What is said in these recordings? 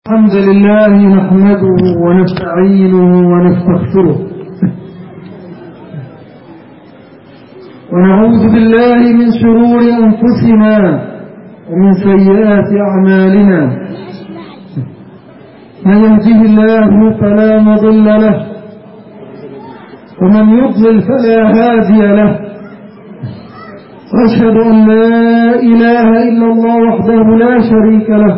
الحمد لله نحمده ونستعينه ونستغفره ونعوذ بالله من شرور أنفسنا ومن سيئات أعمالنا. من يهده الله فلا مضل له ومن يضلل فلا هادي له، وأشهد أن لا إله إلا الله وحده لا شريك له،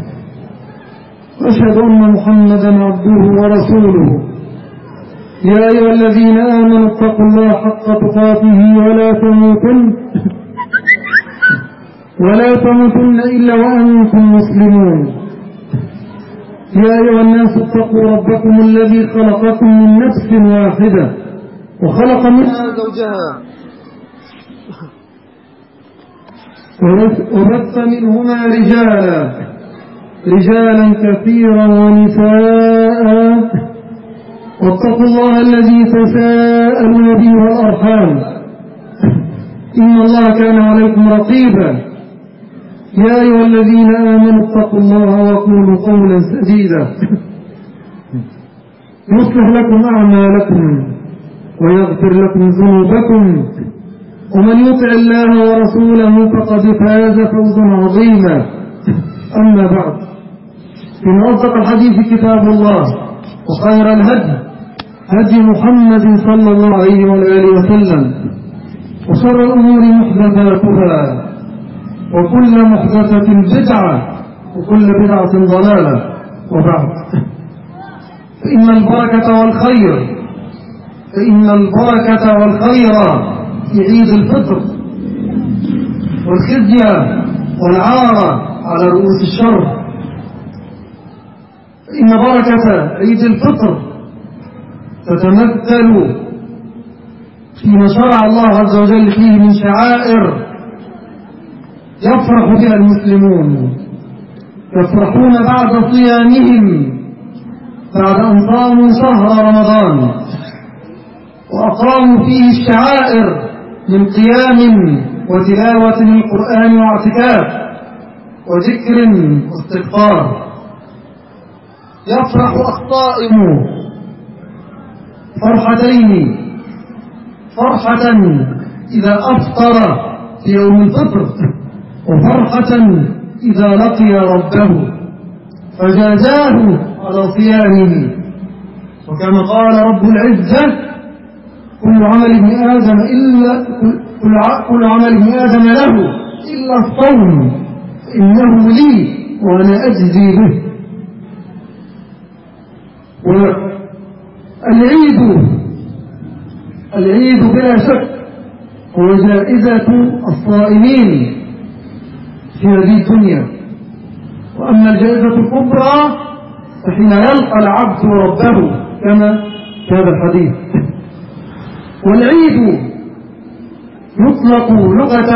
وأشهد أن محمدا عبده ورسوله. يا أيها الذين آمنوا اتقوا الله حق تقاته ولا تموتن إلا وأنتم مسلمون. يا أيها الناس اتقوا ربكم الذي خلقكم من نفس واحدة وخلق منها زوجها وبث منهما رجالا كثيرا ونساء، واتقوا الله الذي تساءلون به والأرحام إن الله كان عليكم رقيبا. يا أيها الذين آمنوا اتقوا الله وقولوا قولا سديدا يصلح لكم أعمالكم ويغفر لكم ذنوبكم، ومن يطع الله ورسوله فقد فاز فوزا عظيما. أما بعد، إن أصدق الحديث كتاب الله، وخير هدي محمد صلى الله عليه وآله وسلم، وشر الأمور محدثاتها، وكل محدثة بدعة، وكل بدعة ضلالة. وبعد، فإن البركة والخير في عيد الفطر، والخزي والعار على رؤوس الشر. إن بركة عيد الفطر تتمثل فيما شرع الله عز وجل فيه من شعائر يفرح بها المسلمون، يفرحون بعد صيامهم، بعد أن صاموا شهر رمضان وأقاموا فيه الشعائر من قيام وتلاوة للقرآن واعتكاف وذكر واستغفار. يفرح الصائم فرحتين: فرحة إذا أفطر في يوم الفطر، وفرحة إذا لقي ربه فجازاه على صيامه. وكما قال رب العزة: كل عمل ابن آدم له إلا الصوم إنه لي وأنا أجزي به. والعيد بلا شك هو جائزة الصائمين في هذه الدنيا، وأما الجائزة الكبرى فحين يلقى العبد ربه كما في هذا الحديث. والعيد يطلق لغة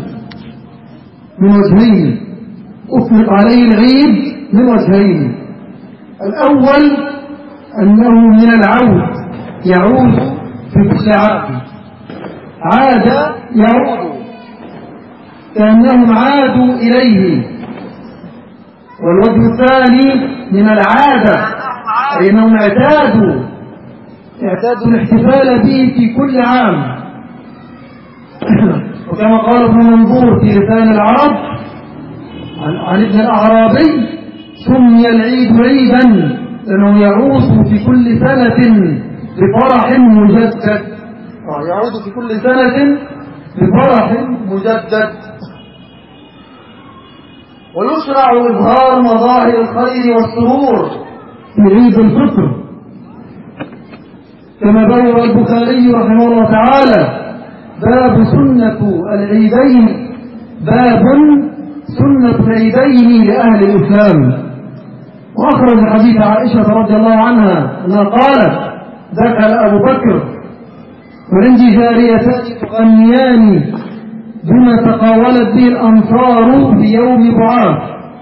من وجهين، أطلق عليه العيد من وجهين: الأول أنه من العود، يعود في كل عام، عاد يعود كأنهم عادوا إليه. والوجه الثاني من العادة، أي أنهم اعتادوا الاحتفال به في كل عام. وكما قال ابن منظور في لسان العرب عن ابن الأعرابي: سمي العيد عيدا لأنه يعود في كل سنة بفرح مجدد. يعود في كل سنة بفرح مجدد. ويشرع إظهار مظاهر الخير والسرور في عيد الفطر، كما بوّر البخاري رحمه الله تعالى: باب سنة العيدين لأهل الإسلام. وأخرج حديث عائشة رضي الله عنها أنها قالت: دخل أبو بكر وعندي جاريتان تغنيان بما تقاولت به الأنصار في يوم بعاث،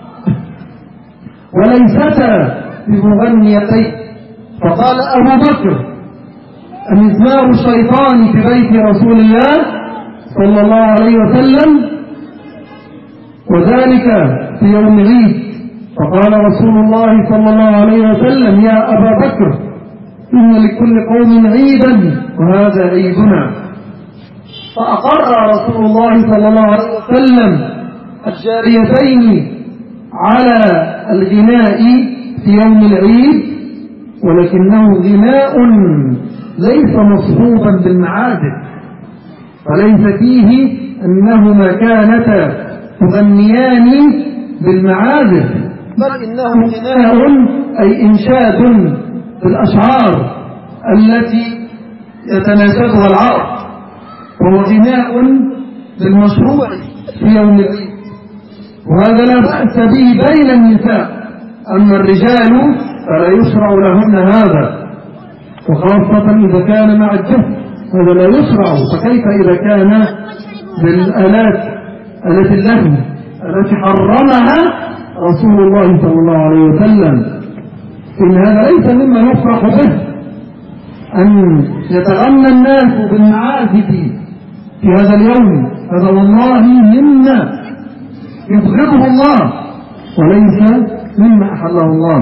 وليستا بمغنيتين. فقال أبو بكر: أمزمار الشيطان في بيت رسول الله صلى الله عليه وسلم، وذلك في يوم عيد. فقال رسول الله صلى الله عليه وسلم: يا أبا بكر، إن لكل قوم عيدا وهذا عيدنا. فأقر رسول الله صلى الله عليه وسلم الجاريتين على الغناء في يوم العيد، ولكنه غناء ليس مصحوبا بالمعازف، فليس فيه أنهما كانتا تغنيان بالمعازف، بل إنه غناء أي إنشاد بالأشعار التي يتناشدها العرب، وهو غناء بالمشروع في يوم العيد، وهذا لا بأس به بين النساء. أما الرجال فلا يشرع لهن هذا، وخاصة إذا كان مع الجهل هذا لا يشرع، فكيف إذا كان بالآلات آلات اللهو التي حرمها رسول الله صلى الله عليه وسلم؟ إن هذا ليس مما يفرح به أن يتغنى الناس بالمعازف في هذا اليوم، هذا والله مما يبغضه الله وليس مما أحله الله.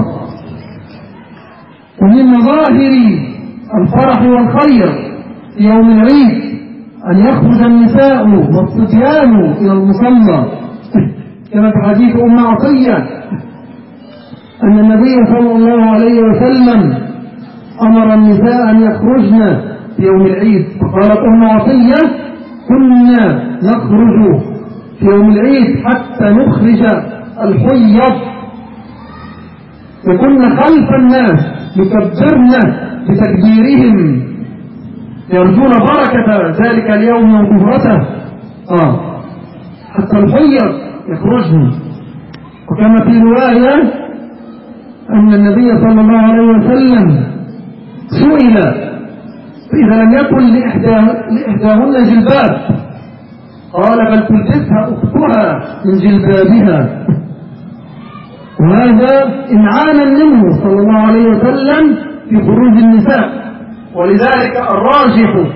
ومن مظاهر الفرح والخير في يوم العيد أن يخرج النساء والصبيان إلى المصلى، كما في حديث أم عطية أن النبي صلى الله عليه وسلم أمر النساء أن يخرجن في يوم العيد، فقالت أم عطية: كنا نخرج في يوم العيد حتى نخرج الحيض، وكنا خلف الناس يكبرن بتكبيرهم يرجون بركة ذلك اليوم وطهرته، حتى الحيض يخرجن. وكما في رواية أن النبي صلى الله عليه وسلم سئل: فإذا لم يكن لإحداهن جلباب، قال: بل تلبسها أختها من جلبابها. وهذا إنعاما منه صلى الله عليه وسلم في خروج النساء. ولذلك الراجح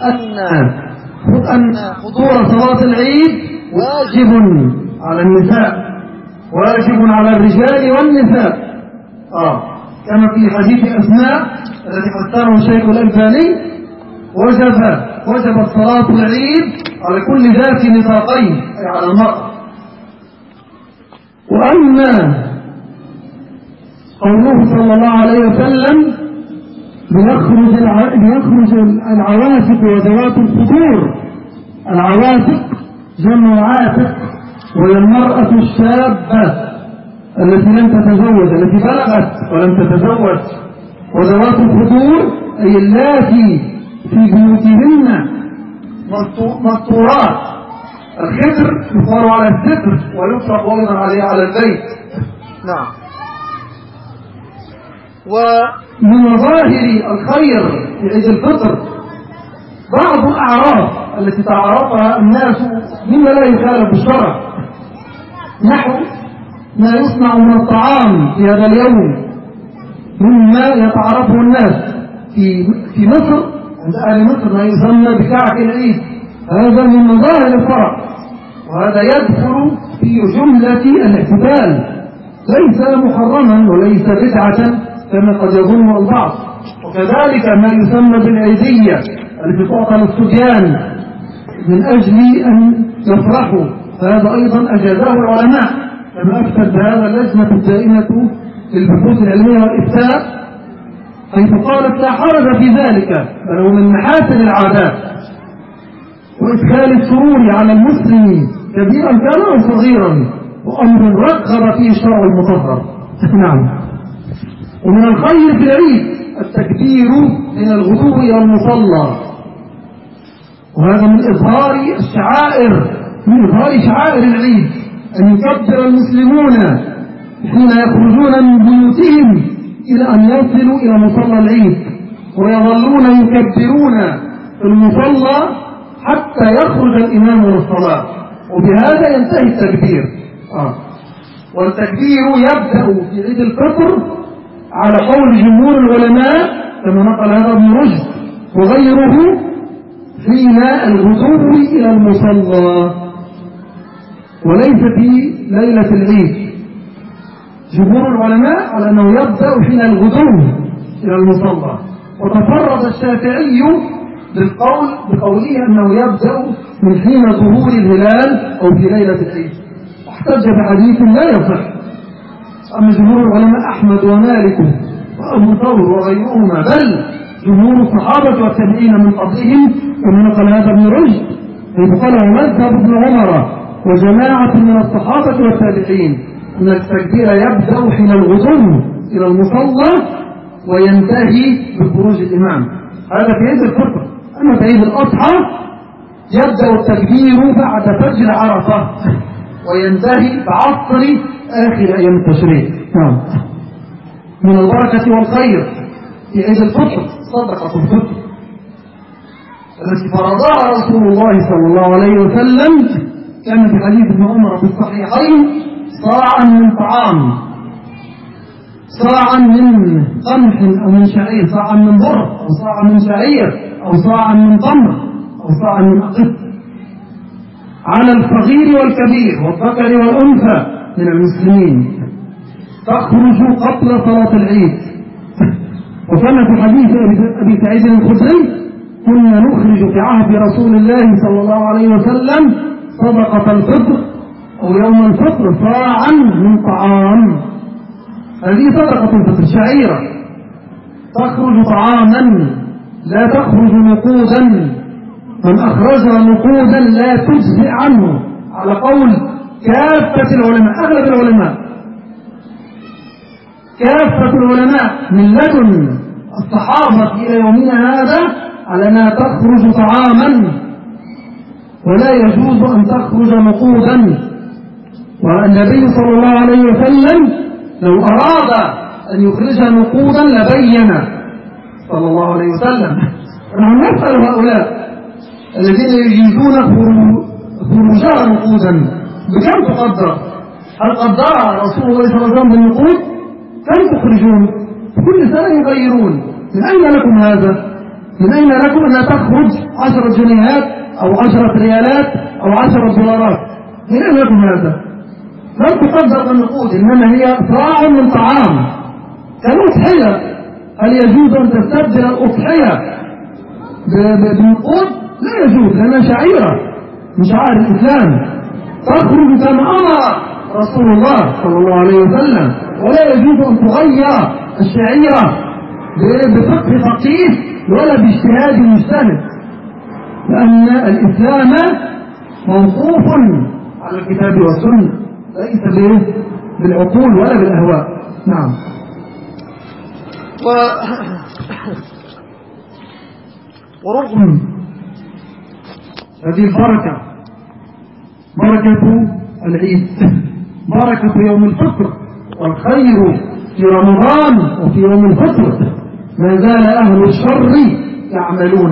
أن حضور صلاة العيد واجب على النساء، واجب على الرجال والنساء، كما في حديث أسماء الذي حسنه الشيخ الألباني: وجبت صلاة العيد على كل ذات نطاقين، أي على المرأة. وأما قوله صلى الله عليه وسلم: ليخرج العواتق وذوات الخدور، العواتق جمع عاتق، وهي المرأة الشابة التي لم تتزوج، التي بلغت ولم تتزوج، وذوات الخدور أي اللاتي في بيوتهن مستورات. الخدر يقال على الستر ويطلق أيضا عليه على البيت. نعم. ومن مظاهر الخير في عيد الفطر بعض الأعراف التي تعرفها الناس مما لا يخالف بالشرع، نحو ما يصنع من الطعام في هذا اليوم مما يتعرفه الناس في مصر، عند أهل مصر ما يسمى بكعك العيد، هذا من مظاهر الفرح، وهذا يدخل في جملة الاحتفال، ليس محرما وليس بدعة كما قد يظن البعض. وكذلك ما يسمى بالعيدية التي تعطى للصبيان من أجل أن يفرحوا، فهذا أيضا أجازه العلماء، كما أفتت بهذا اللجنة الدائمة للبحوث العلمية والإفتاء، حيث قالت: لا حرج في ذلك، بل هو من محاسن العادات وإدخال السرور على المسلم كبيرا كان أو صغيرا، وأمر رغب فيه الشرع المطهر. نعم. ومن الخير في العيد التكبير من الغدو إلى المصلى، وهذا من إظهار شعائر العيد، أن يكبر المسلمون حين يخرجون من بيوتهم إلى أن يصلوا إلى مصلى العيد، ويظلون يكبرون في المصلى حتى يخرج الإمام للصلاة، وبهذا ينتهي التكبير. والتكبير يبدأ في عيد الفطر على قول جمهور العلماء كما نقل هذا ابن رشد وغيره حين الغدو إلى المصلى، وليس في ليلة العيد. جمهور العلماء على أنه يبدأ حين الغدو إلى المصلى، وتفرد الشافعي بالقول بقوله أنه يبدأ من حين ظهور الهلال أو في ليلة العيد، واحتج بحديث لا يصح. أما جمهور العلماء أحمد ومالك وأبو ثور وغيرهما، بل جمهور الصحابة والتابعين من قبلهم، ومن قال هذا ابن رشد حيث قال مذهب ابن عمر وجماعة من الصحابة والتابعين أن التكبير يبدأ حين الغدو إلى المصلى وينتهي بخروج الإمام، هذا في عيد الفطر. أما في عيد الأضحى يبدأ التكبير بعد فجر عرفة وينتهي بعصر آخر أيام التشريق. نعم. من البركة والخير في عيد الفطر صدقة الفطر التي فرضها رسول الله صلى الله عليه وسلم، كان في حديث ابن عمر في الصحيحين: صاعا من طعام، صاعا من قمح أو من شعير، صاعا من بر أو صاعا من شعير أو صاعا من تمر أو صاعا من أقط، على الصغير والكبير والذكر والأنثى من المسلمين، تخرج قبل صلاة العيد. وكان في حديث أبي سعيد الخدري: كنا نخرج في عهد رسول الله صلى الله عليه وسلم صدقة الفطر أو يوم الفطر صاعا من طعام. هذه صدقة الفطر، شعيرة تخرج طعاما لا تخرج نقودا، من أخرجها نقودا لا تجزئ عنه، على قول كافة العلماء، أغلب العلماء، كافة العلماء من لدن الصحابة إلى يومنا هذا على أنها تخرج طعاما ولا يجوز أن تخرج نقودا. والنبي صلى الله عليه وسلم لو أراد أن يخرجها نقودا لبين صلى الله عليه وسلم. نحن نسأل هؤلاء الذين يجيزون خروجها نقودا بكم تقدر؟ هل قدرها رسول الله صلى الله عليه وسلم بالنقود؟ كم تخرجون؟ كل سنة يغيرون. من أين لكم هذا؟ من أين لكم أنها تخرج 10 جنيهات أو 10 ريالات أو 10 دولارات؟ من أين لكم هذا؟ لم تقدر بالنقود، إنما هي صاع من طعام كالأضحية. هل يجوز أن تستبدل الأضحية بالنقود؟ لا يجوز، لأنها شعيرة من شعائر الإسلام تخرج كما أمر رسول الله صلى الله عليه وسلم، ولا يجوز أن تغير الشعيرة بفقه فقيه ولا باجتهاد مجتهد، لأن الإسلام موقوف على الكتاب والسنة ليس بالعقول ولا بالأهواء. نعم. ورغم هذه البركة، بركة العيد، بركة يوم الفطر والخير في رمضان وفي يوم الفطر، ما زال أهل الشر يعملون،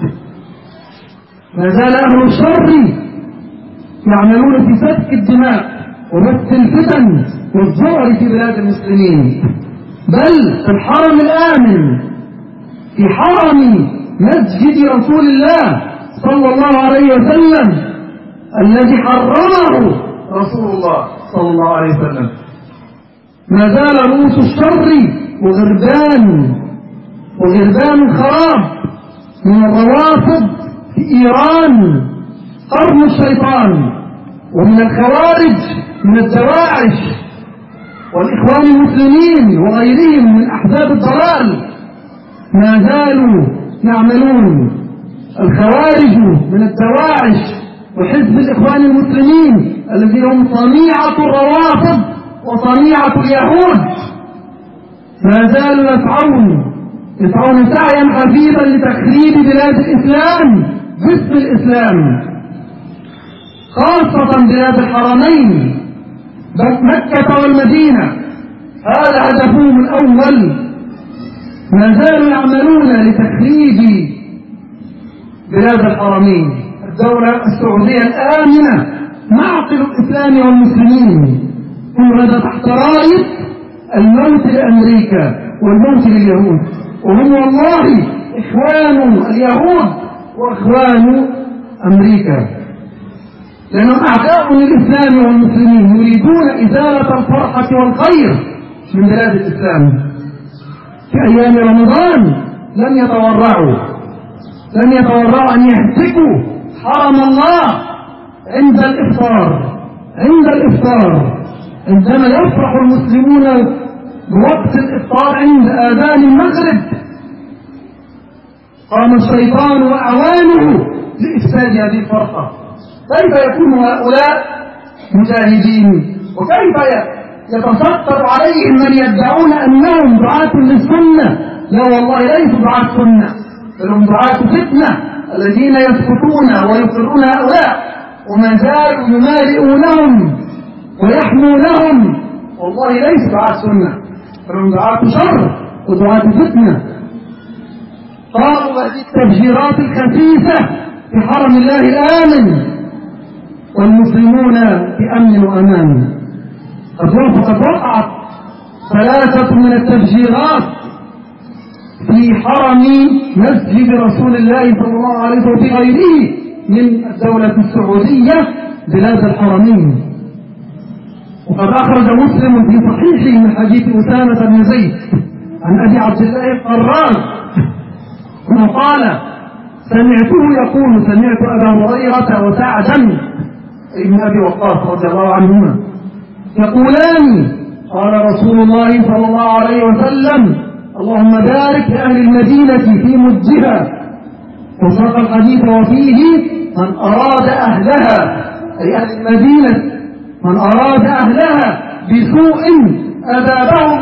ما زال أهل الشر يعملون في سفك الدماء وبث الفتن والذعر في بلاد المسلمين، بل في الحرم الآمن، في حرم مسجد رسول الله صلى الله عليه وسلم الذي حرمه رسول الله صلى الله عليه وسلم، ما زال رؤوس الشر وغربان خراب من الروافض في إيران قرن الشيطان، ومن الخوارج من الدواعش والإخوان المسلمين وغيرهم من أحزاب الضلال، ما زالوا يعملون. الخوارج من الدواعش وحزب الإخوان المسلمين الذين هم صنيعة الروافض وصنيعة اليهود، ما زالوا يسعون سعيا حبيبا لتخريب بلاد الإسلام باسم الإسلام، خاصة بلاد الحرمين مكة والمدينة، هذا هدفهم الأول. ما زالوا يعملون لتخريب بلاد الحرمين، الدولة السعودية الآمنة معقل الإسلام والمسلمين، هم هذا تحت راية الموت لأمريكا والموت لليهود، وهم والله إخوان اليهود وإخوان أمريكا، لأنهم أعداء للإسلام والمسلمين، يريدون إزالة الفرحة والخير من بلاد الإسلام في أيام رمضان لم يتورعوا أن يهتكوا حرم الله عند الإفطار عندما يفرح المسلمون بوقت الإفطار عند آذان المغرب قام الشيطان وأعوانه لإفساد هذه الفرحة. كيف يكون هؤلاء مجاهدين وكيف يتستر عليهم من يدعون أنهم دعاة للسنة؟ لا والله ليسوا دعاة سنة، بل هم دعاة فتنة الذين يسكتون ويقرون هؤلاء وما زالوا يمالئونهم ويحمونهم. والله ليسوا دعاة سنة، بل هم دعاة شر ودعاة فتنة. قالوا هذه التفجيرات الخفيفة في حرم الله الآمن والمسلمون في أمن وأمان. قد وقعت 3 من التفجيرات في حرم مسجد رسول الله صلى الله عليه وسلم وفي غيره من الدولة السعودية بلاد الحرمين. وقد أخرج مسلم في صحيحه من حديث أسامة بن زيد عن أبي عبد الله القراز وقال سمعته يقول سمعت أبا هريرة وسعدا ابن أبي وقاص رضي الله عنهما يقولان قال رسول الله صلى الله عليه وسلم اللهم بارك لأهل المدينة في مدها. وساق الحديث وفيه من أراد أهلها أي أهل المدينة من أراد أهلها بسوء أذابه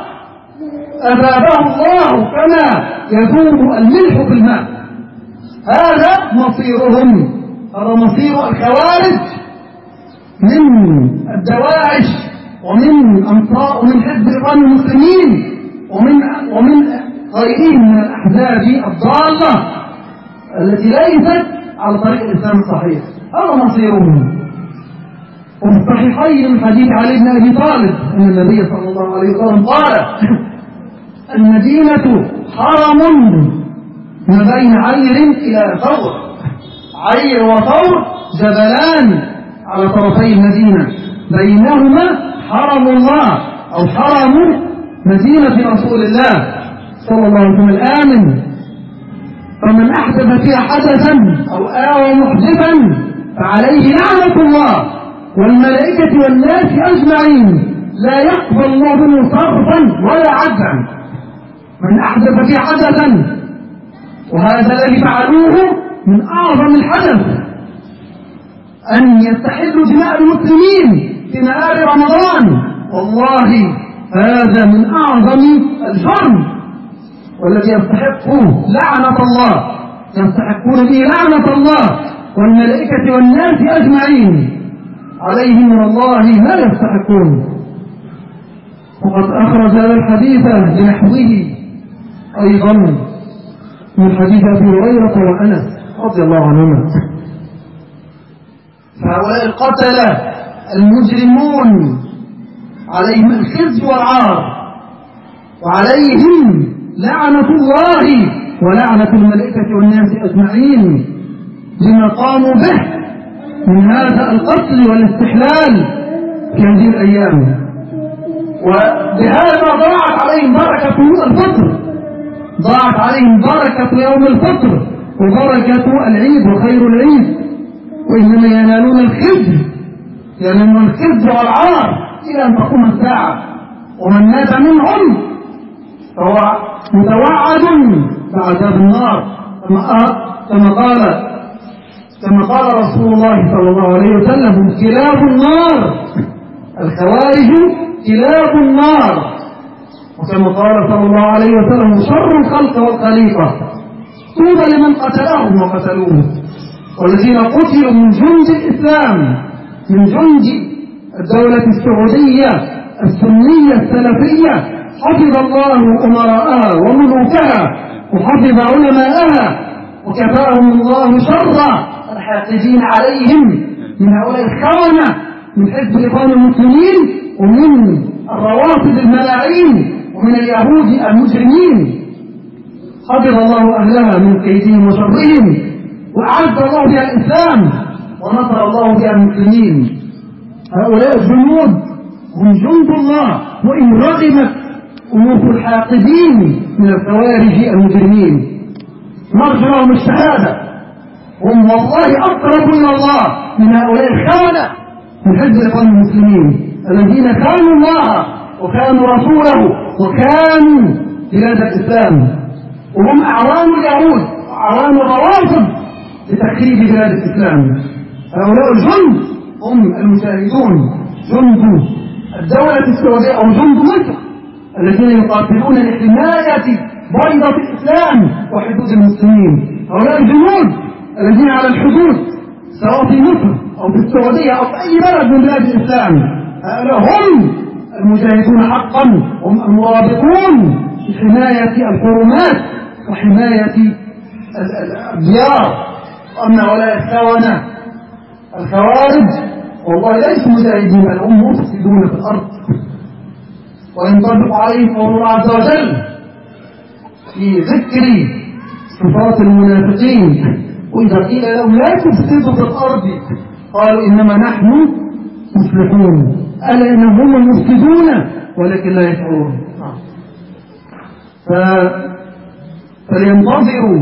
الله كما يذوب الملح في الماء. هذا مصيرهم، هذا مصير الخوارج من الدواعش ومن أنصار ومن حزب إخوان المسلمين ومن غيرهم من الأحزاب الضالة التي ليست على طريق الإسلام الصحيح. هذا مصيرهم. وفي الصحيحين من حديث علي بن أبي طالب أن النبي صلى الله عليه وسلم قال المدينة حرم ما بين عير إلى ثور. عير وثور جبلان على طرفي المدينة بينهما حرم الله أو حرم مدينة رسول الله صلى الله عليه وسلم الآمن. فمن أحدث فيها حدثا أو آوى محدثا فعليه لعنة الله والملائكة والناس أجمعين لا يقبل الله منه صرفا ولا عدلا. من أحدث فيها حدثا، وهذا الذي فعلوه من أعظم الحدث أن يستحلوا دماء المسلمين في نهار رمضان. والله هذا من أعظم الجرم والذي يستحقه لعنة الله، يستحقون به لعنة الله والملائكة والناس أجمعين، عليهم من الله ما يستحقون. وقد أخرج هذا الحديث بنحوه أيضا من حديث أبي هريرة وأنس رضي الله عنهما. فهؤلاء القتلة المجرمون عليهم الخزي والعار وعليهم لعنة الله ولعنة الملائكة والناس أجمعين لما قاموا به من هذا القتل والاستحلال في هذه الأيام. وبهذا ضاعت عليهم بركة الفطر، ضاعت عليهم بركة يوم الفطر وبركة العيد وخير العيد. وإنما ينالون الخزي والعار إلى أن تقوم الساعة. ومن مات منهم فهو متوعد بعذاب النار كما قال رسول الله صلى الله عليه وسلم كلاب النار، الخوارج كلاب النار. وكما قال صلى الله عليه وسلم شر الخلق والخليقة طوبى لمن قتلهم وقتلوه. والذين قتلوا من جند الإسلام من جند الدولة السعودية السنية السلفية حفظ الله أمراءها وملوكها وحفظ علماءها وكفاهم الله شر الحاقدين عليهم من هؤلاء الخونة من حزب الإخوان المسلمين ومن الروافض الملاعين ومن اليهود المجرمين. حفظ الله أهلها من كيدهم وشرهم وأعز الله بها الإسلام ونصر الله بها المسلمين. هؤلاء الجنود هم جند الله، وإن رغمت أنوف الحاقدين من الخوارج المجرمين نرجو لهم الشهادة. هم والله أقرب إلى الله من هؤلاء الخونة من حزب الإخوان المسلمين الذين كانوا الله وكانوا رسوله وكانوا بلاد الإسلام، وهم أعوان اليهود وأعوان الروافض لتخريب بلاد الإسلام. هؤلاء الجند هم المجاهدون، جند الدولة السعودية أو جند مصر الذين يقاتلون لحماية بيضة الإسلام وحدود المسلمين. هؤلاء الجنود الذين على الحدود سواء في مصر أو في السعودية أو في أي بلد من بلاد الإسلام، هؤلاء هم المجاهدون حقا، هم المرابطون لحماية الحرمات وحماية الديار. وأما هؤلاء الخونة الخوارج والله ليسوا مجاهدين بل هم مفسدون في الأرض. وينطبق عليه قول الله عز وجل في ذكر صفات المنافقين: وإذا قيل لهم لا تفسدوا في الأرض قالوا إنما نحن مصلحون ألا إنهم هم المفسدون ولكن لا يشعرون. فلينتظروا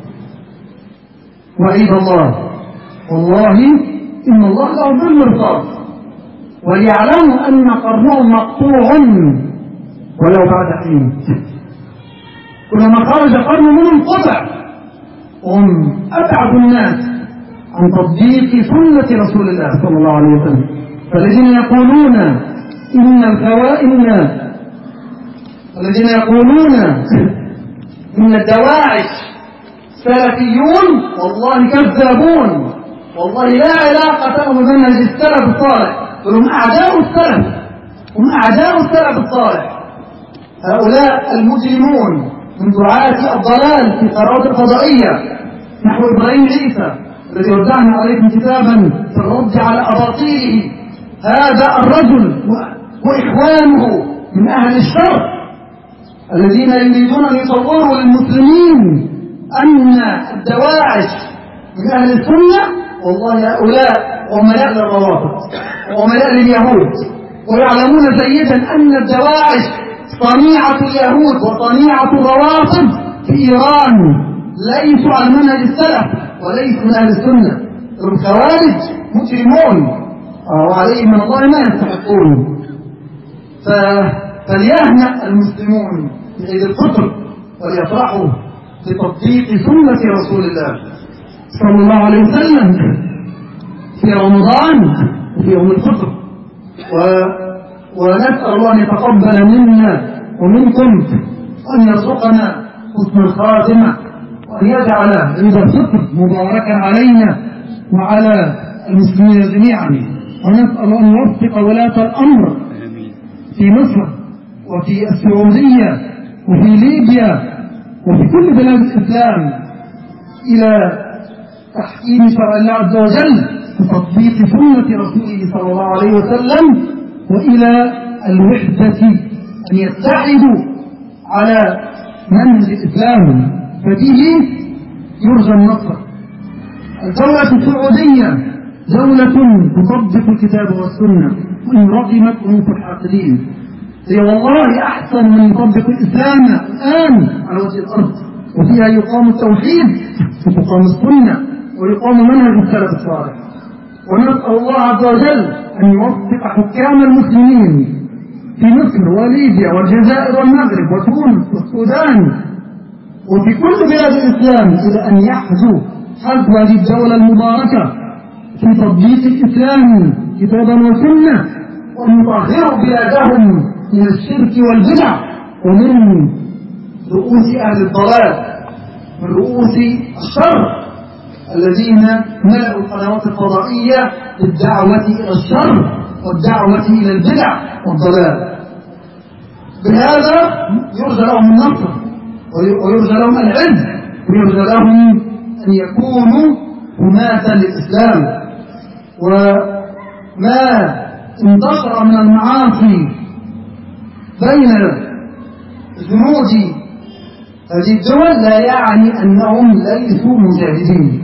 وعيد الله، والله إن الله له بالمرصاد، وليعلموا أن قرنهم مقطوع ولو بعد حين. كلما خرج قرن منهم قطع، وهم أبعد الناس عن تطبيق سنة رسول الله صلى الله عليه وسلم. فالذين يقولون إن الدواعش سلفيون والله كذابون، والله لا علاقة لهم بمنهج السلف الصالح، هم أعداء السلف، هم أعداء السلف الصالح. هؤلاء المجرمون من دعاة الضلال في القنوات الفضائية نحو إبراهيم عيسى الذي وزعنا عليكم كتابا في الرد على أباطيله، هذا الرجل وإخوانه من أهل الشر الذين يريدون أن يصوروا للمسلمين أن الدواعش من أهل السنة. والله هؤلاء عملاء للروافض وعملاء لليهود، ويعلمون جيدا أن الدواعش صنيعة اليهود وصنيعة الروافض في إيران، ليسوا على منهج السلف وليسوا من أهل السنة. الخوارج مجرمون وعليهم من الله ما يستحقون. فليهنأ المسلمون بعيد الفطر وليفرحوا بتطبيق سنة رسول الله صلى الله عليه وسلم في رمضان وفي يوم الفطر، ونسأل الله أن يتقبل منا ومنكم وأن يرزقنا حسن الخاتمة، وأن يجعل عيد الفطر مباركا علينا وعلى المسلمين جميعا. ونسأل أن يوفق ولاة الأمر في مصر وفي السعودية وفي ليبيا وفي كل بلاد الإسلام إلى تحكيم شرع الله عز وجل وتطبيق سنة رسوله صلى الله عليه وسلم، وإلى الوحدة أن يتحدوا على منهج الإسلام، فبه يرجى النصر. الدولة السعودية دولة تطبق الكتاب والسنة وإن رغمت أنوف الحاقدين، هي والله أحسن من يطبق الإسلام الآن على وجه الأرض، وفيها يقام التوحيد وتقام السنة ويقام منهج السلف الصالح. ونسأل الله عز وجل أن يوفق حكام المسلمين في مصر وليبيا والجزائر والمغرب وتونس والسودان وفي كل بلاد الإسلام إلى أن يحذو حذو هذه الدولة المباركة في تطبيق الإسلام كتابا وسنة، وأن يطهروا بلادهم من الشرك والبدع ومن رؤوس أهل الضلال، من رؤوس الشر الذين ملأوا القنوات الفضائية بالدعوة إلى الشر والدعوة إلى البدع والضلال. بهذا يرجى لهم النصر ويرجى لهم العز ويرجى لهم أن يكونوا حماة للإسلام. وما انتشر من المعاصي بين جنود هذه الدول لا يعني أنهم ليسوا مجاهدين،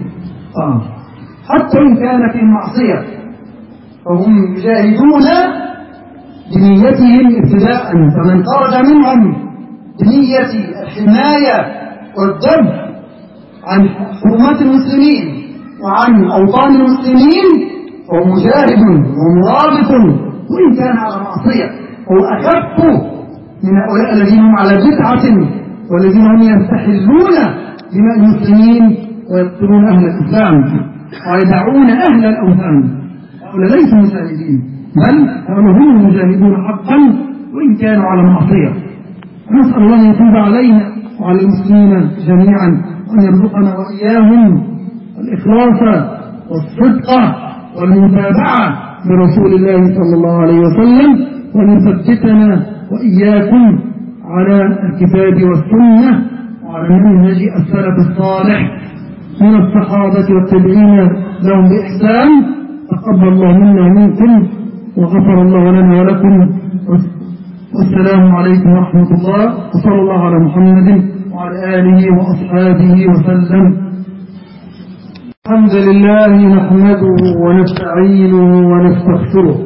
حتى إن كان في المعصية فهم يجاهدون بنيتهم ابتداء، فمن خرج منهم بنية الحماية والدفع عن حرمات المسلمين وعن أوطان المسلمين فهو مجاهد ومرابط وإن كان على معصية، هو أخف من هؤلاء الذين هم على بدعة والذين هم يستحلون دماء المسلمين ويقتلون أهل الإسلام ويدعون أهل الأوثان. هؤلاء ليسوا مجاهدين، بل هؤلاء هم المجاهدون حقا وإن كانوا على معصية. نسأل الله أن يتوب علينا وعلى المسلمين جميعا وأن يرزقنا وإياهم الإخلاص والصدق والمتابعة برسول الله صلى الله عليه وسلم، وأن يثبتنا وإياكم على الكتاب والسنة وعلى منهج السلف الصالح من الصحابة والتابعين لهم بإحسان. تقبل الله منا ومنكم وغفر الله لنا ولكم، والسلام عليكم ورحمة الله، وصلى الله على محمد وعلى آله وأصحابه وسلم. الحمد لله نحمده ونستعينه ونستغفره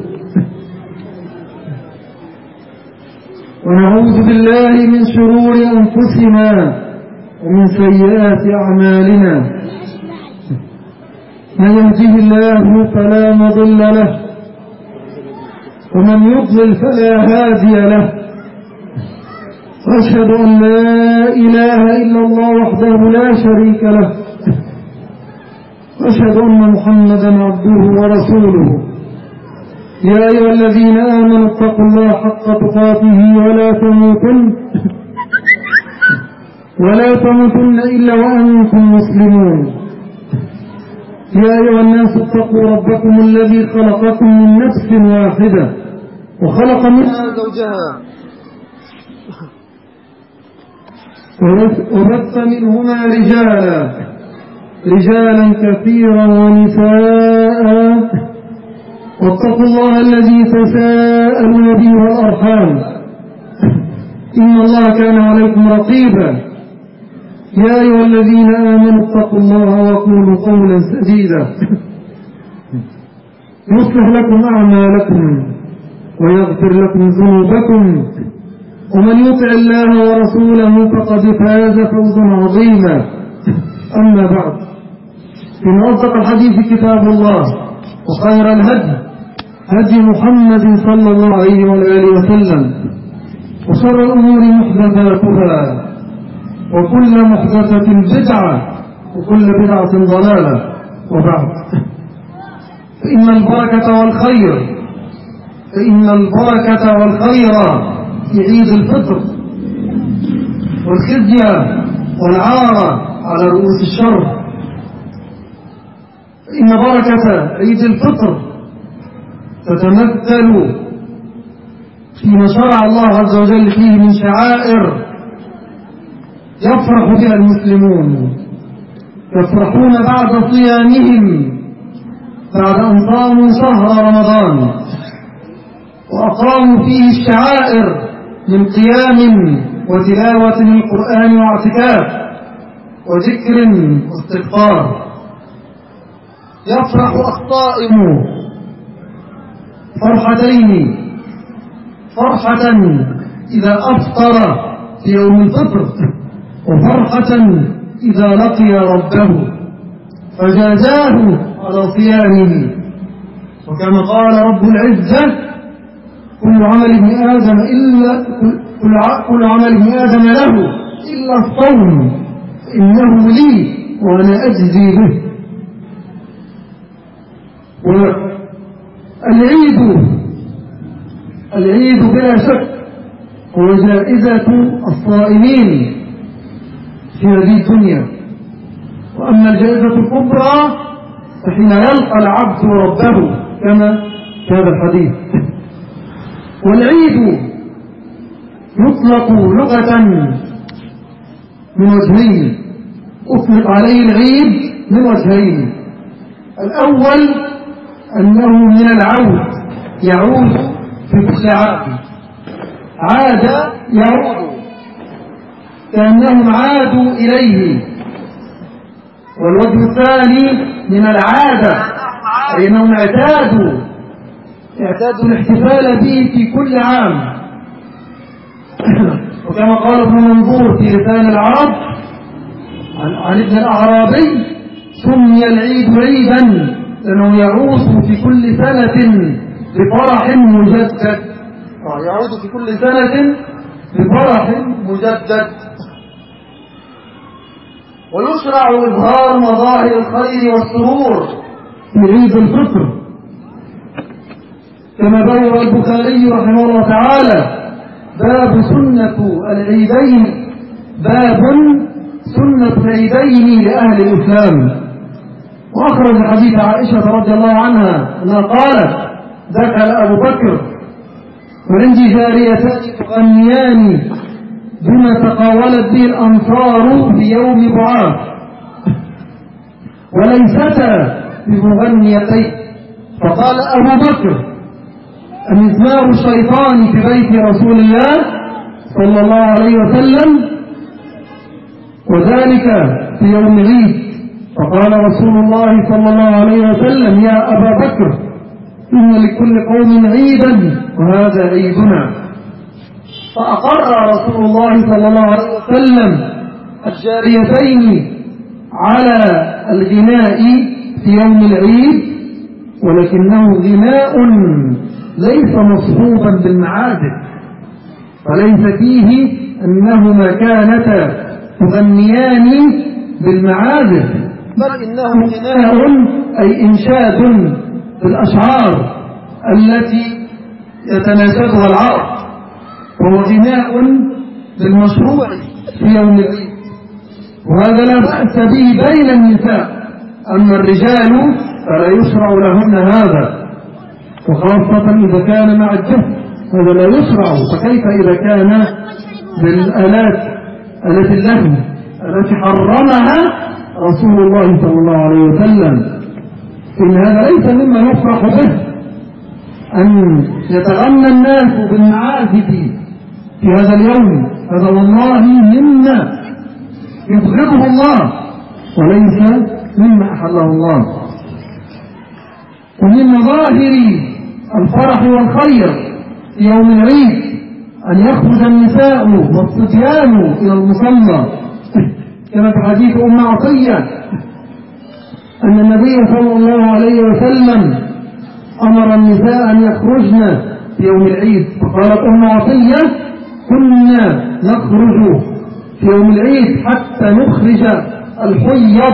ونعوذ بالله من شرور أنفسنا ومن سيئات أعمالنا، من يهده الله فلا مضل له ومن يضلل فلا هادي له، وأشهد أن لا إله إلا الله وحده لا شريك له، وأشهد أن محمدا عبده ورسوله. يا أيها الذين آمنوا اتقوا الله حق تقاته ولا تموتن إلا وأنتم مسلمون. يا أيها الناس اتقوا ربكم الذي خلقكم من نفس واحدة وخلق منها زوجها وبث منهما رجالا كثيرا ونساء، واتقوا الله الذي تساءلون به والأرحام إن الله كان عليكم رقيبا. يا أيها الذين آمنوا اتقوا الله وقولوا قولا سديدا يصلح لكم أعمالكم ويغفر لكم ذنوبكم، ومن يطع الله ورسوله فقد فاز فوزا عظيما. أما بعد، إن أصدق الحديث كتاب الله، وخير هدي محمد صلى الله عليه وآله وسلم، وشر الأمور محدثاتها، وكل محدثة بدعة، وكل بدعة ضلالة. وبعد، فإن البركة والخير في عيد الفطر، والخزي والعار على رؤوس الشر. فإن بركة عيد الفطر تتمثل فيما شرع الله عز وجل فيه من شعائر يفرح بها المسلمون، يفرحون بعد صيامهم، بعد أن صاموا شهر رمضان وأقاموا فيه الشعائر من قيام وتلاوة للقرآن واعتكاف وذكر واستغفار. يفرح الصائم فرحتين: فرحة إذا أفطر في يوم الفطر، وفرحة إذا لقي ربه فجازاه على صيامه. وكما قال رب العزة: كل عمل ابن آدم له إلا الصوم إنه لي وأنا أجزي به. والعيد بلا شك هو جائزة الصائمين في هذه الدنيا، وأما الجائزة الكبرى فحين يلقى العبد ربه كما في هذا الحديث. والعيد يطلق لغة من وجهين، أطلق عليه العيد من وجهين: الأول أنه من العود، يعود في كل عام، عاد يعود كأنهم عادوا إليه. والوجه الثاني من العادة، أي أنهم اعتادوا اعتادوا الاحتفال به في كل عام. وكما قال ابن منظور في لسان العرب عن ابن الأعرابي: سمي العيد عيدا لأنه يعود في كل سنة بفرح مجدد. يعود في كل سنة بفرح مجدد. ويشرع إظهار مظاهر الخير والسرور في عيد الفطر، كما بوّب البخاري رحمه الله تعالى: باب سنة العيدين، باب سنة العيدين لأهل الإسلام. وأخرج حديث عائشة رضي الله عنها أنها قالت: دخل أبو بكر وعندي جاريتان تغنيان بما تقاولت به الأنصار في يوم بعاث، وليستا بمغنيتين. فقال أبو بكر: أمزمار الشيطان في بيت رسول الله صلى الله عليه وسلم، وذلك في يوم عيد. فقال رسول الله صلى الله عليه وسلم: يا أبا بكر، إن لكل قوم عيدا وهذا عيدنا. فأقر رسول الله صلى الله عليه وسلم الجاريتين على الغناء في يوم العيد، ولكنه غناء ليس مصحوبا بالمعازف، فليس فيه أنهما كانتا تغنيان بالمعازف، بل إنه غناء أي إنشاد بالأشعار التي يتناشدها العرب، وهو غناء بالمشروع في يوم العيد. وهذا لا بأس به بين النساء، أما الرجال فلا يشرع لهن هذا، وخاصة إذا كان مع الجهل هذا لا يشرع، فكيف إذا كان بالآلات اللهو التي حرمها رسول الله صلى الله عليه وسلم. إن هذا ليس مما يفرح به أن يتغنى الناس بالمعازف في هذا اليوم، هذا والله مما يبغضه الله وليس مما أحله الله. ومن مظاهر الفرح والخير في يوم العيد أن يخرج النساء والصبيان إلى المصلى، كما في حديث أم عطية أن النبي صلى الله عليه وسلم أمر النساء أن يخرجن في يوم العيد. فقالت أم عطية: كنا نخرج في يوم العيد حتى نخرج الحيض،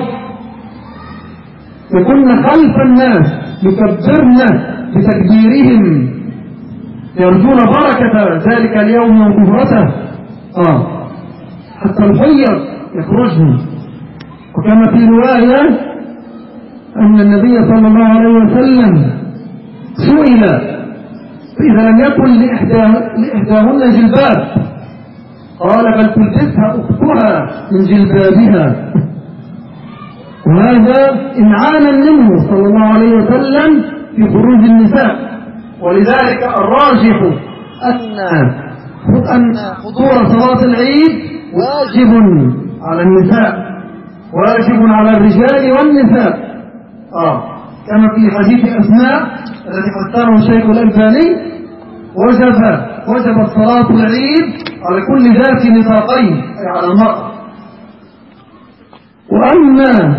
وكنا خلف الناس يكبرن بتكبيرهم يرجون بركة ذلك اليوم وطهرته، حتى الحيض يخرجن. وكما في رواية أن النبي صلى الله عليه وسلم سئل: إذا لم يكن لإحداهن جلباب، قال: بل تلبسها أختها من جلبابها. وهذا إمعانا منه صلى الله عليه وسلم في خروج النساء. ولذلك الراجح أن حضور صلاة العيد واجب على النساء، واجب على الرجال والنساء، كما في حديث أسماء الذي فسره الشيخ الألباني: وجبت صلاة العيد على كل ذات نطاقين، أي على المرأة. وأما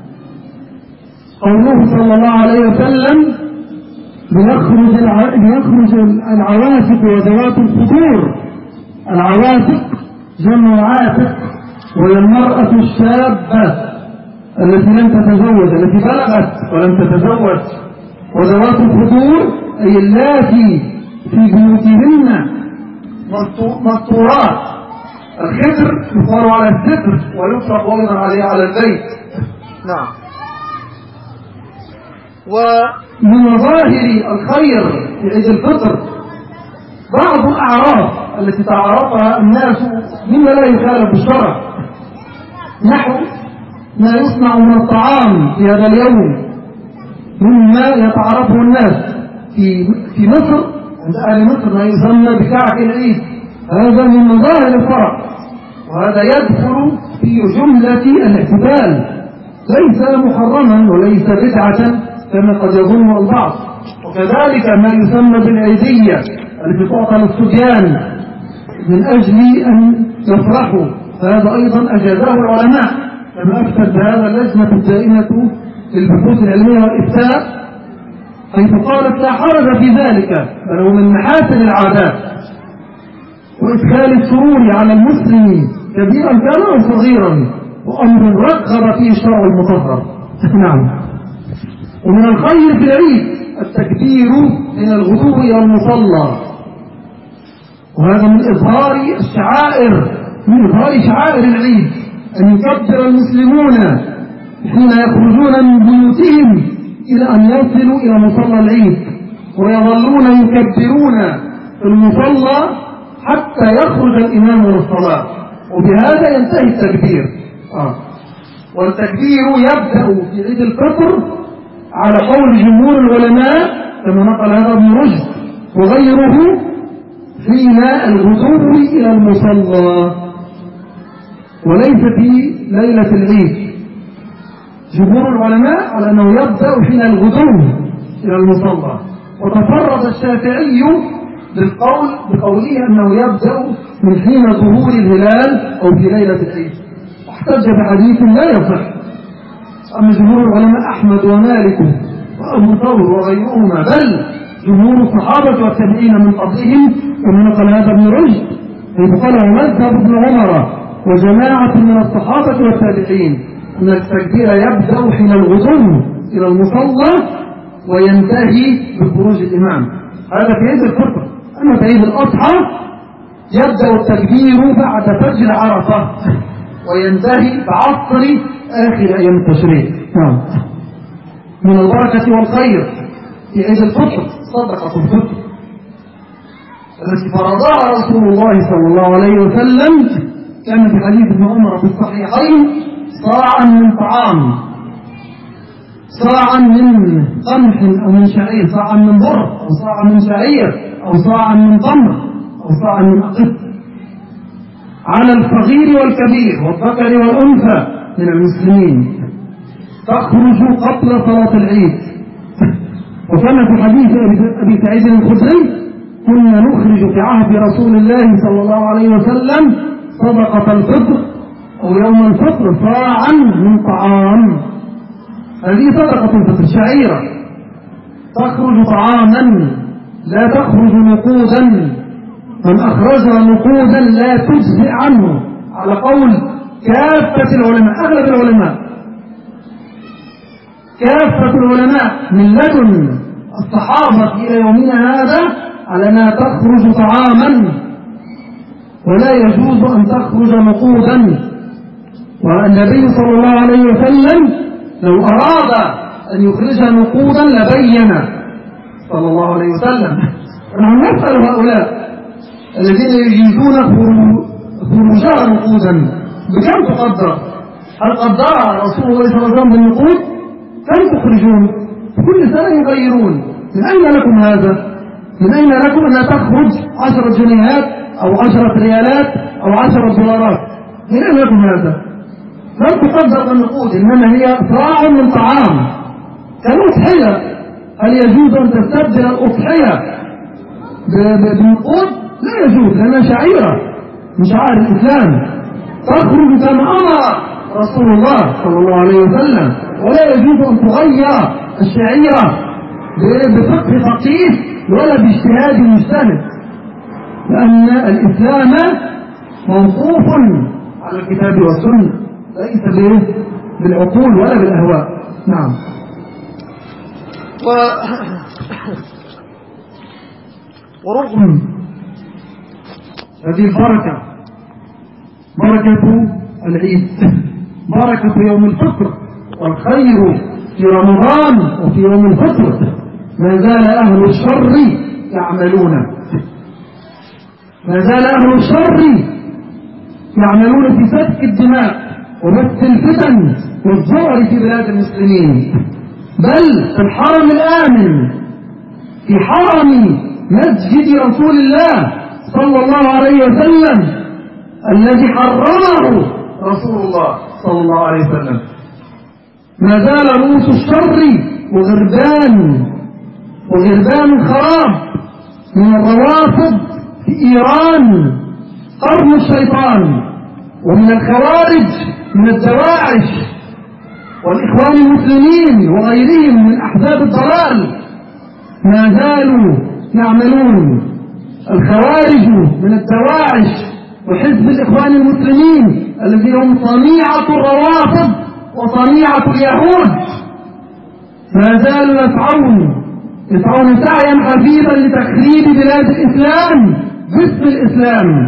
قوله صلى الله عليه وسلم: ليخرج العواتق وذوات الخدور. العواتق جمع عاتق، وهي المرأة الشابة التي لم تتزوج، التي بلغت ولم تتزوج. وذوات الخدور أي اللاتي في بيوتهن مسطورات. الخدر يقال على الستر ويطلق أيضا عليه على البيت. نعم. ومن مظاهر الخير في عيد الفطر بعض الأعراف التي تعرفها الناس مما لا يخالف الشرع، نحو ما يصنع من الطعام في هذا اليوم مما يتعرفه الناس في مصر. عند أهل مصر ما يسمى بكعك العيد، هذا من مظاهر الفرح، وهذا يدخل في جملة الاحتفال، ليس محرما وليس بدعة كما قد يظن البعض. وكذلك ما يسمى بالعيدية التي تعطى للصبيان من أجل أن يفرحوا، فهذا أيضا أجازه العلماء كما أفتت بهذا اللجنة الدائمة للبحوث العلمية والإفتاء، حيث قالت لا حرج في ذلك، بل هو من محاسن العادات وإدخال السرور على المسلم كبيرا كان أو صغيرا، وأمر رغب فيه الشرع المطهر. نعم. ومن الخير في العيد التكبير من الغدو إلى المصلى، وهذا من إظهار الشعائر، من إظهار شعائر العيد، أن يكبر المسلمون حين يخرجون من بيوتهم إلى أن يصلوا إلى مصلى العيد، ويظلون يكبرون في المصلى حتى يخرج الإمام للصلاة، وبهذا ينتهي التكبير. والتكبير يبدأ في عيد الفطر على قول جمهور العلماء كما نقل هذا ابن رشد وغيره حين الغدو إلى المصلى، وليس في ليلة العيد. جمهور العلماء على أنه يبدأ حين الغدو إلى المصلى، وتفرد الشافعي بالقول بقوله أنه يبدأ من حين ظهور الهلال أو في ليلة العيد، واحتج بحديث لا يصح. أما جمهور العلماء أحمد ومالك وأبو ثور وغيرهما، بل جمهور الصحابة والتابعين من قبلهم كما نقل هذا ابن رشد، حيث قال مذهب ابن عمر وجماعة من الصحابة والتابعين أن التكبير يبدأ حين الغدو إلى المصلى وينتهي بخروج الإمام، هذا في عيد الفطر. أما في عيد الأضحى يبدأ التكبير بعد فجر عرفة وينتهي بعصر آخر أيام التشريق. من البركة والخير في عيد الفطر صدقة الفطر التي فرضها رسول الله صلى الله عليه وسلم، كان في حديث ابن عمر في الصحيحين صاعا من طعام، صاعا من قمح أو من شعير، صاعا من بر أو صاعا من شعير أو صاعا من تمر أو صاعا من أقط، على الصغير والكبير والذكر والأنثى من المسلمين، تخرج قبل صلاة العيد. وكان في حديث أبي سعيد الخدري كنا نخرج في عهد رسول الله صلى الله عليه وسلم صدقة الفطر أو يوم الفطر صاعا من طعام. هذه صدقة الفطر شعيرة تخرج طعاما لا تخرج نقودا، من أخرجها نقودا لا تجزئ عنه، على قول كافة العلماء، أغلب العلماء، كافة العلماء من لدن الصحابة إلى يومنا هذا على أنها تخرج طعاما ولا يجوز أن تخرج نقودا. والنبي صلى الله عليه وسلم لو أراد أن يخرج نقودا لبين صلى الله عليه وسلم. نحن نسأل هؤلاء الذين يجيزون خروجها نقودا بكم تقدر؟ هل قدرها رسول الله صلى الله عليه وسلم بالنقود؟ كم تخرجون؟ كل سنة يغيرون. من أين لكم هذا؟ من أين لكم أنها تخرج 10 جنيهات أو 10 ريالات أو 10 دولارات؟ من أين لكم هذا؟ لم تقدر بالنقود، إنما هي صاع من طعام كالأضحية. هل يجوز أن تستبدل الأضحية بالنقود؟ لا يجوز، لأنها شعيرة من شعائر الإسلام تخرج كما أمر رسول الله صلى الله عليه وسلم، ولا يجوز أن تغير الشعيرة بفقه فقيه ولا باجتهاد مجتهد، لأن الإسلام موقوف على الكتاب والسنة ليس بالعقول ولا بالأهواء. نعم. ورغم هذه البركة، بركة العيد، بركة يوم الفطر والخير في رمضان وفي يوم الفطر، ما زال أهل الشر يعملون، ما زال أهل الشر يعملون في سفك الدماء وبث الفتن والذعر في بلاد المسلمين، بل في الحرم الآمن، في حرم مسجد رسول الله صلى الله عليه وسلم الذي حرمه رسول الله صلى الله عليه وسلم، ما زال رؤوس الشر وغربان وغربان الخراب من الروافض في إيران قرن الشيطان، ومن الخوارج من الدواعش والإخوان المسلمين وغيرهم من أحزاب الضلال ما زالوا يعملون. الخوارج من الدواعش وحزب الإخوان المسلمين الذين هم صنيعة الروافض وصنيعة اليهود ما زالوا يسعون سعيا حثيثا لتخريب بلاد الإسلام باسم الإسلام،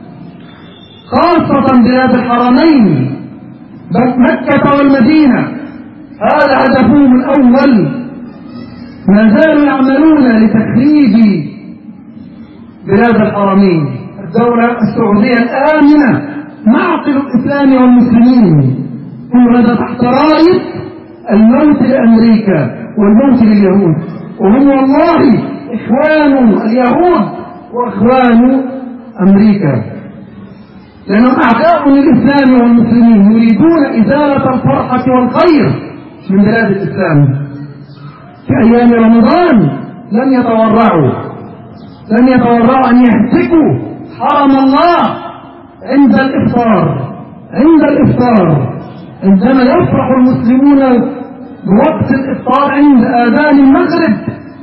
خاصة بلاد الحرمين مكة والمدينة. هذا هدفهم الأول. ما زالوا يعملون لتخريب بلاد الحرمين، الدولة السعودية الآمنة معقل الإسلام والمسلمين، هم تحت راية الموت لأمريكا والموت لليهود، وهم والله إخوان اليهود وإخوان أمريكا، لأنهم أعداء للإسلام والمسلمين يريدون إزالة الفرحة والخير من بلاد الإسلام. في أيام رمضان لن يتورعوا أن يهتكوا حرم الله عند الإفطار عندما يفرح المسلمون بوقت الإفطار عند آذان المغرب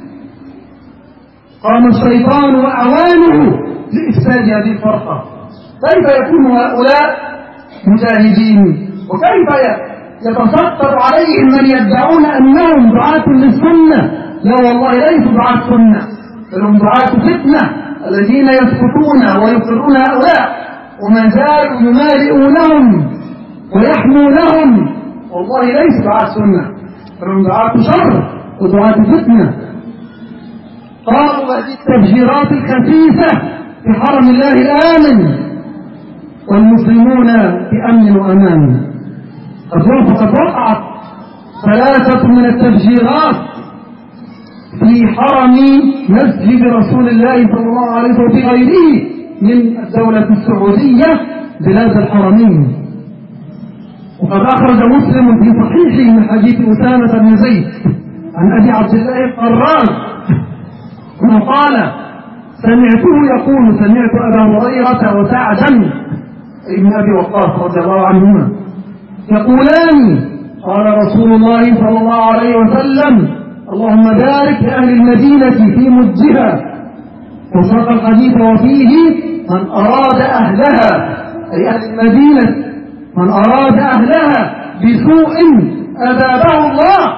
قام الشيطان وأعوانه لإفساد هذه الفرحة. كيف يكون هؤلاء مجاهدين؟ وكيف يتسطر عليهم من يدعون أنهم دعاة للسنة؟ لا والله ليسوا دعاة سنة، بل هم دعاة فتنة الذين يسكتون ويقرون هؤلاء وما زالوا يمالئونهم ويحمونهم. والله ليسوا دعاة سنة، بل هم دعاة شر ودعاة فتنة. قاموا بهذه التفجيرات الخسيسة في حرم الله الآمن والمسلمون في أمن وأمان. قد وقعت 3 من التفجيرات في حرم مسجد رسول الله صلى الله عليه وسلم وفي غيره من الدولة السعودية بلاد الحرمين. وقد أخرج مسلم في صحيحه من حديث أسامة بن زيد عن أبي عبد الله القراز وقال سمعت أبا هريرة وسعدا ابن أبي وقاص رضي الله عنهما يقولان قال رسول الله صلى الله عليه وسلم اللهم بارك لأهل المدينة في مجها، وساق الحديث وفيه من أراد أهلها أي أهل المدينة من أراد أهلها بسوء أذابه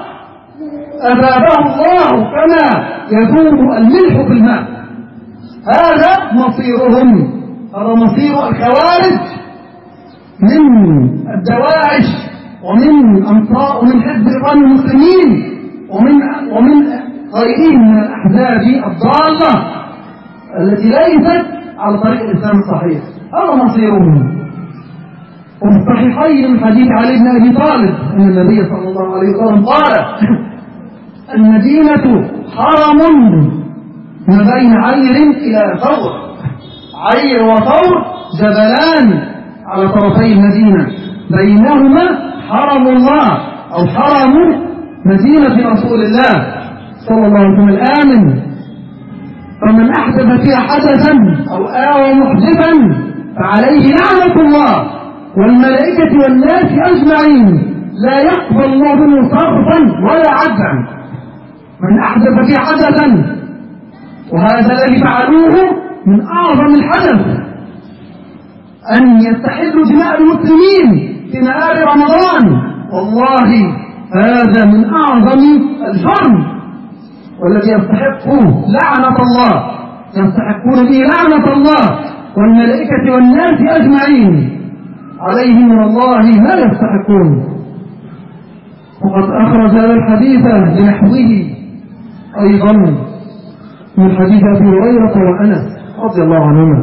الله كما يذوب الملح في الماء. هذا مصيرهم، هذا مصير الخوارج من الدواعش ومن حزب الإخوان المسلمين ومن غيرهم من الأحزاب الضالة التي ليست على طريق الإسلام الصحيح. هذا مصيرهم. وفي الصحيحين من حديث علي بن أبي طالب أن النبي صلى الله عليه وسلم قال المدينة حرم ما بين عير إلى ثور. عير وثور جبلان على طرفي المدينة، بينهما حرم الله أو حرم مدينة رسول الله صلى الله عليه وسلم الآمن. فمن أحدث فيها حدثا أو آوى محدثا فعليه لعنة الله والملائكة والناس أجمعين لا يقبل الله منه صرفا ولا عدلا. من أحدث فيها حدثا، وهذا الذي فعلوه من أعظم الحدث أن يستحلوا دماء المسلمين في نهار رمضان. والله هذا من أعظم الجرم والذي يستحقه لعنة الله، يستحقون به لعنة الله والملائكة والناس أجمعين، عليهم من الله ما يستحقون. وقد أخرج هذا الحديث بنحوه أيضا من حديث أبي هريرة وأنس رضي الله عنهما.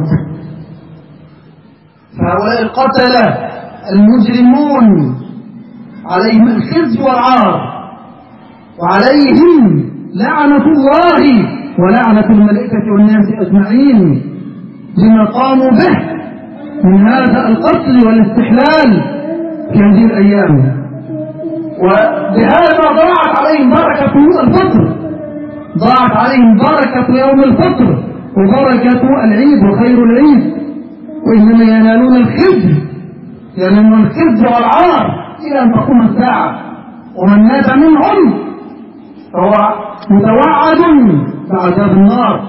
فهؤلاء القتلة المجرمون عليهم الخزي والعار، وعليهم لعنة الله ولعنة الملائكة والناس أجمعين لما قاموا به من هذا القتل والاستحلال في هذه الأيام. وبهذا ضاعت عليهم بركة الفطر، ضاعت عليهم بركة يوم الفطر وبركة العيد وخير العيد، وإنما ينالون الخزي، ينالون الخزي والعار إلى أن تقوم الساعة. ومن مات منهم فهو متوعد بعذاب النار،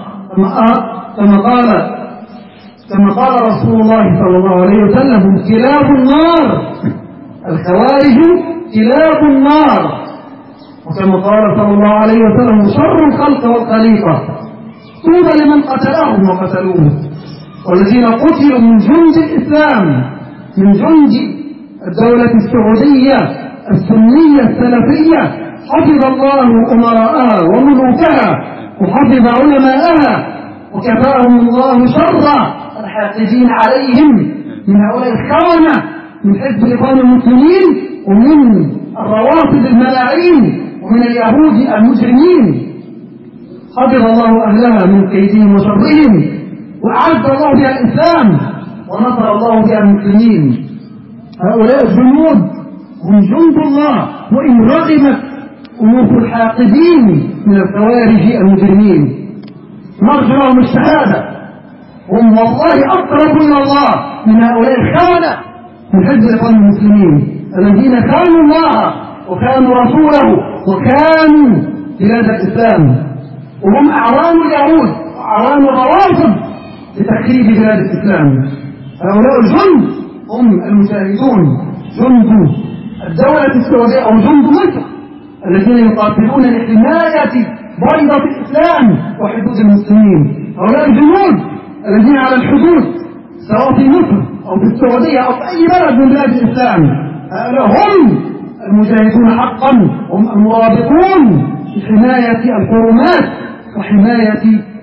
كما قال رسول الله صلى الله عليه وسلم: كلاب النار، الخوارج كلاب النار. وكما قال صلى الله عليه وسلم: شر الخلق والخليقة، طوبى لمن قتلهم وقتلوه. والذين قتلوا من جند الإسلام، من جند الدولة السعودية السنية السلفية، حفظ الله أمراءها وملوكها وحفظ علماءها، وكفاهم الله شر الحاقدين عليهم من هؤلاء الخونة من حزب الإخوان المسلمين ومن الروافض الملاعين ومن اليهود المجرمين. حفظ الله أهلها من كيدهم وشرهم، وأعز الله بها الإسلام ونصر الله بها المسلمين. هؤلاء الجنود هم جند الله، وإن رغمت أنوف الحاقدين من الخوارج المجرمين نرجو لهم الشهادة. هم والله أقرب إلى الله من هؤلاء الخونة من حزب الإخوان المسلمين الذين كانوا الله وكانوا رسوله وكانوا بلاد الإسلام، وهم أعوان اليهود وأعوان الروافض لتخريب بلاد الإسلام. هؤلاء الجند هم المجاهدون، جند الدولة السعودية أو جند مصر الذين يقاتلون لحماية بيضة الإسلام وحدود المسلمين. هؤلاء الجنود الذين على الحدود سواء في مصر أو في السعودية أو في أي بلد من بلاد الإسلام، هؤلاء هم المجاهدون حقا، هم المرابطون لحماية الحرمات وحماية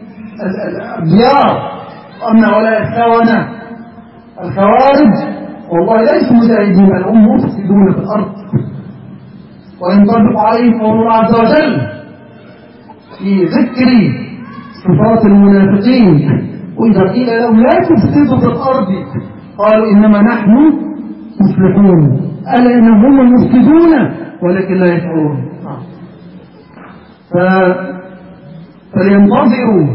الديار. أما هؤلاء الخونة الخوارج والله ليسوا مجاهدين، بل هم مفسدون في الأرض. وينطبق عليهم قول الله عز وجل في ذكر صفات المنافقين: وإذا قيل لهم لا تفسدوا في الأرض قالوا إنما نحن مصلحون، ألا إنهم هم المفسدون ولكن لا يشعرون. فلينتظروا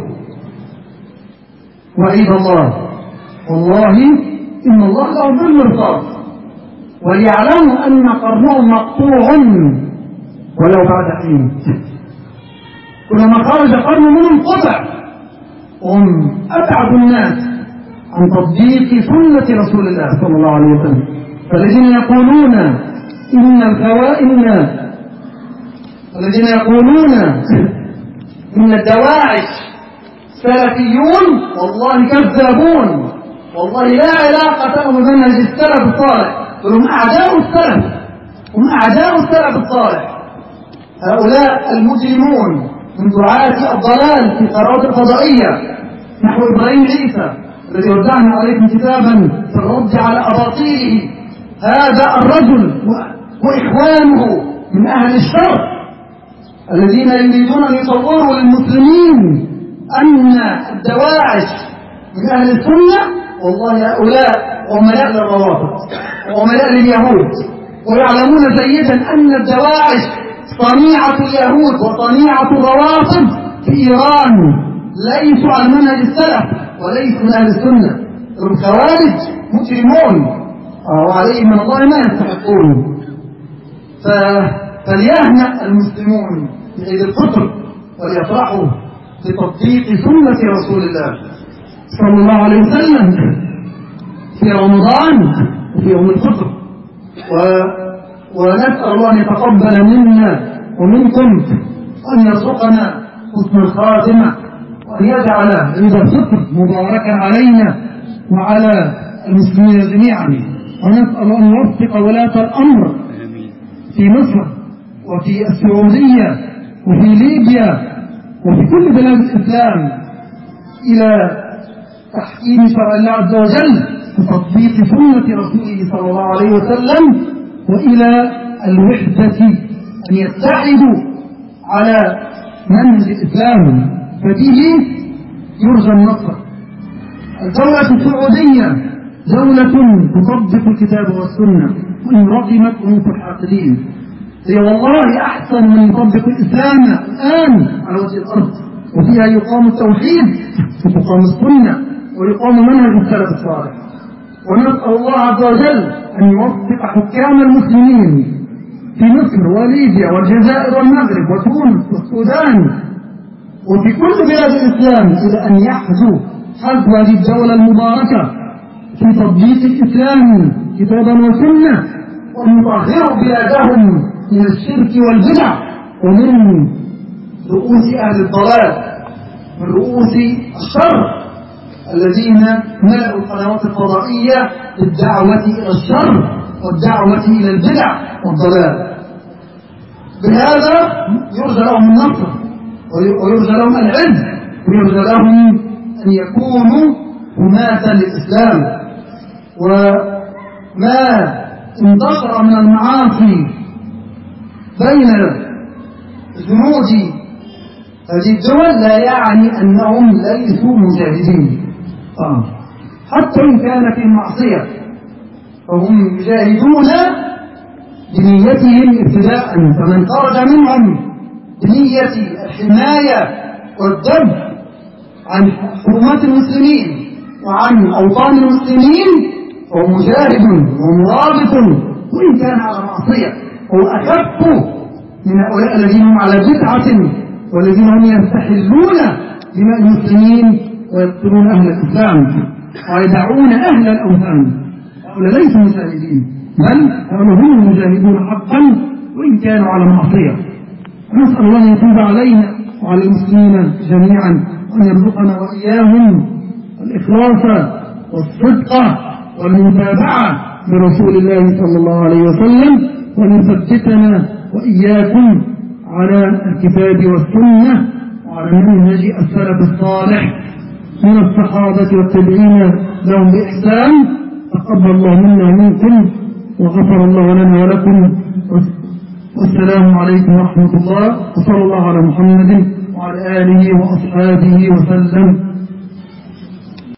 وعيد الله، والله إن الله له بالمرصاد، وليعلموا أن قرنهم مقطوع ولو بعد حين. كلما خرج قرن منهم قطع، هم أبعد الناس عن تطبيق سنة رسول الله صلى الله عليه وسلم. فالذين يقولون إن الدواعش سلفيون والله كذابون، والله لا علاقة لهم بمنهج السلف الصالح، هم أعداء السلف، هم أعداء السلف الصالح. هؤلاء المجرمون من دعاة الضلال في القنوات الفضائية نحو إبراهيم عيسى الذي وزعنا عليكم كتابا في الرد على أباطيله، هذا الرجل وإخوانه من أهل الشر الذين يريدون أن يصوروا للمسلمين أن الدواعش من أهل السنة. والله هؤلاء عملاء للروافض وعملاء لليهود، ويعلمون جيدا أن الدواعش صنيعة اليهود وصنيعة الروافض في إيران، ليسوا على منهج السلف وليسوا من أهل السنة. الخوارج مجرمون وعليهم من الله ما يستحقون. فليهنأ المسلمون بعيد الفطر وليفرحوا بتطبيق سنة رسول الله صلى الله عليه وسلم في رمضان وفي يوم الفطر، ونسأل الله أن يتقبل منا ومنكم، وأن يرزقنا حسن الخاتمة، وأن يجعل عيد الفطر مباركا علينا وعلى المسلمين جميعا. ونسأل أن يوفق ولاة الأمر في مصر وفي السعودية وفي ليبيا وفي كل بلاد الإسلام إلى تحكيم شرع الله عز وجل وتطبيق سنة رسوله صلى الله عليه وسلم، وإلى الوحدة أن يتحدوا على منهج الإسلام، فبه يرجى النصر. الدولة السعودية دولة تطبق الكتاب والسنة وإن رغمت أنوف الحاقدين، هي والله أحسن من يطبق الإسلام الآن على وجه الأرض، وفيها يقام التوحيد وتقام السنة ويقام منهج السلف الصالح. ونسأل الله عز وجل أن يوفق حكام المسلمين في مصر وليبيا والجزائر والمغرب وتونس والسودان وفي كل بلاد الإسلام إلى أن يحذو حذو هذه الدولة المباركة في تطبيق الإسلام كتابا وسنة، وأن يطهروا بلادهم من الشرك والبدع ومن رؤوس أهل الضلال، من رؤوس الشر الذين ملأوا القنوات الفضائية بالدعوة إلى الشر والدعوة إلى البدع والضلال. بهذا يرجى لهم النصر ويرجى لهم العز ويرجى لهم أن يكونوا حماة للإسلام. وما انتشر من المعاصي بين جنود هذه الدول لا يعني أنهم ليسوا مجاهدين، حتى إن كانت المعصية فهم يجاهدون بنيتهم ابتداء. فمن خرج منهم بنية الحماية والدفع عن حرمات المسلمين وعن أوطان المسلمين فهو مجاهد ومرابط، وإن كان على معصية هو أخف من هؤلاء الذين هم على بدعة والذين هم يستحلون دماء المسلمين ويقتلون أهل الإسلام ويدعون أهل الأوثان. هؤلاء ليسوا مجاهدين، بل هؤلاء هم المجاهدون حقا وإن كانوا على معصية. نسأل الله أن يتوب علينا وعلى المسلمين جميعا وأن يرزقنا وإياهم الإخلاص والصدق والمتابعة برسول الله صلى الله عليه وسلم، وأن يثبتنا وإياكم على الكتاب والسنة وعلى منهج السلف الصالح من الصحابة والتابعين لهم بإحسان. تقبل الله منا ومنكم وغفر الله لنا ولكم، والسلام عليكم ورحمة الله، وصلى الله على محمد وعلى آله وأصحابه وسلم.